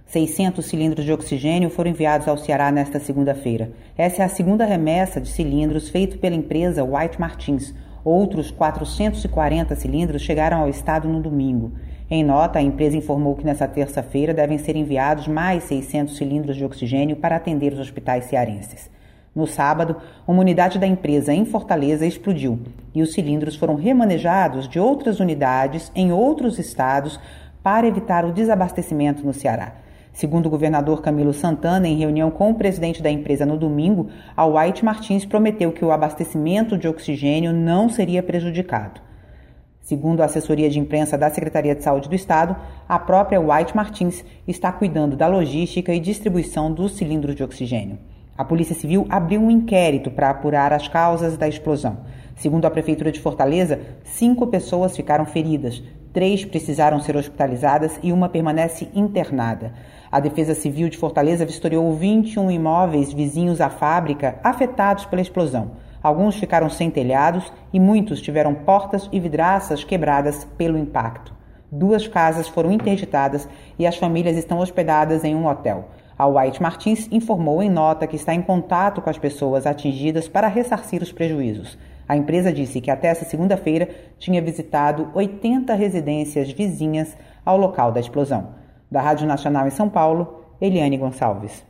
600 cilindros de oxigênio foram enviados ao Ceará nesta segunda-feira. Essa é a segunda remessa de cilindros feita pela empresa White Martins. Outros 440 cilindros chegaram ao estado no domingo. Em nota, a empresa informou que nesta terça-feira devem ser enviados mais 600 cilindros de oxigênio para atender os hospitais cearenses. No sábado, uma unidade da empresa em Fortaleza explodiu e os cilindros foram remanejados de outras unidades em outros estados para evitar o desabastecimento no Ceará. Segundo o governador Camilo Santana, em reunião com o presidente da empresa no domingo, a White Martins prometeu que o abastecimento de oxigênio não seria prejudicado. Segundo a assessoria de imprensa da Secretaria de Saúde do Estado, a própria White Martins está cuidando da logística e distribuição dos cilindros de oxigênio. A Polícia Civil abriu um inquérito para apurar as causas da explosão. Segundo a Prefeitura de Fortaleza, 5 pessoas ficaram feridas, 3 precisaram ser hospitalizadas e uma permanece internada. A Defesa Civil de Fortaleza vistoriou 21 imóveis vizinhos à fábrica afetados pela explosão. Alguns ficaram sem telhados e muitos tiveram portas e vidraças quebradas pelo impacto. 2 casas foram interditadas e as famílias estão hospedadas em um hotel. A White Martins informou em nota que está em contato com as pessoas atingidas para ressarcir os prejuízos. A empresa disse que até essa segunda-feira tinha visitado 80 residências vizinhas ao local da explosão. Da Rádio Nacional em São Paulo, Eliane Gonçalves.